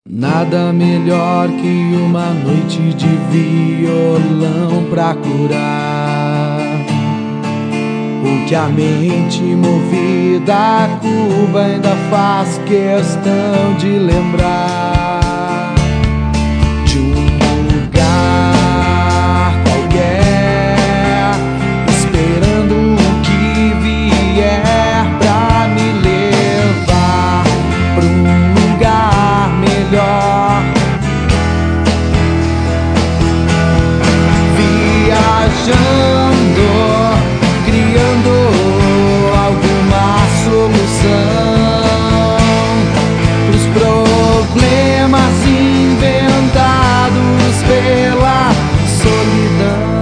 Nada melhor que uma noite de violão pra curar o que a mente movida a Cuba ainda faz questão de lembrar de um lugar qualquer, esperando o que vier pra me levar pra um lugar melhor, viajando, criando alguma solução pros problemas inventados pela solidão.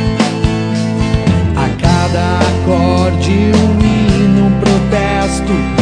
De um hino, um protesto